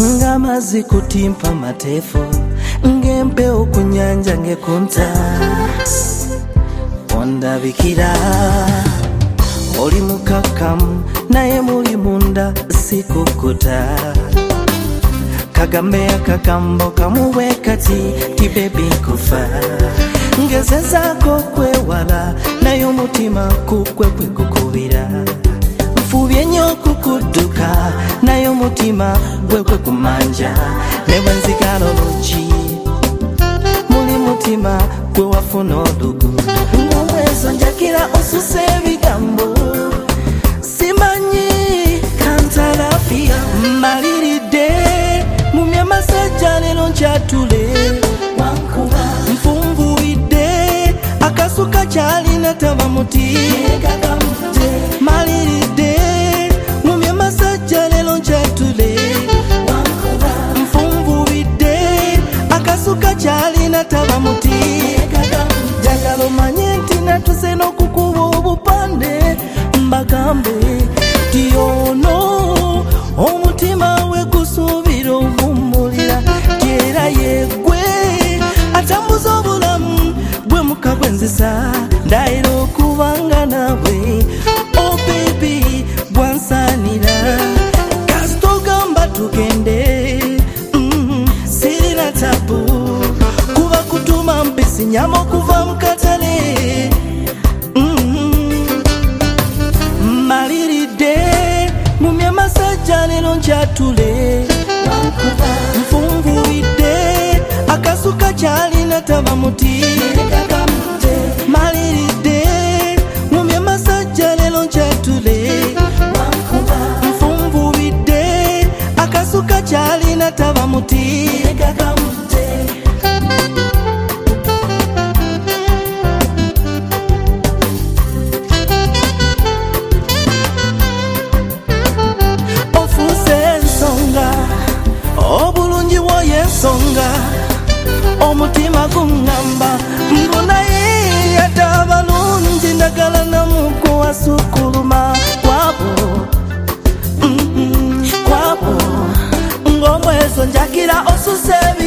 ng'amazzi kutimpa mateefo ng'empewo ku nnyanja ng'ekunta ondabikira oli mukakkamu naye muli munda sikukuta kagambe akagambo kamuwe kati ti bebi nkufa ngezezaako kwewala naye omutima kukwe kwekukubira nfubye nnyo okukudduka naye omutima gwekwe kumanja ne bwe nzigala olugi muli mutima gwe wafuna olugu ng'omwezo njakira osusa ebigambo simanyi kantalafia mmaliridde mumye amasajja leero nkyatule wankuba nfunvuwidde akasuka kyalina taba muti maliridde mumye amasajja leero nkyatule nfunvuwidde akasuka kyalina taba muti jagala omanye nti natuze n'okukuba obupande mbagambe ti ono omutima we gusuubira obummulira era yegwe atambuza obulamu bwe muka gwenzisa ndayira okubanga nawe oh baby bwansaanira kasitogamba tugende sirina tabu kuba kutuma mpisi nyama okuva mu katale maliridde mumye amasajja leero nkyatule nfunvuwidde akasuka kyalina taba muti maliridde mumye amasajja leero nkyatule nfunvuwidde akasuka kyalina taba muti obulungi bwoyo ensonga omutima guŋŋamba mbunaye ate abalungi ndagala namuko wasukuluma kwabo ng'omwezo njakira osuse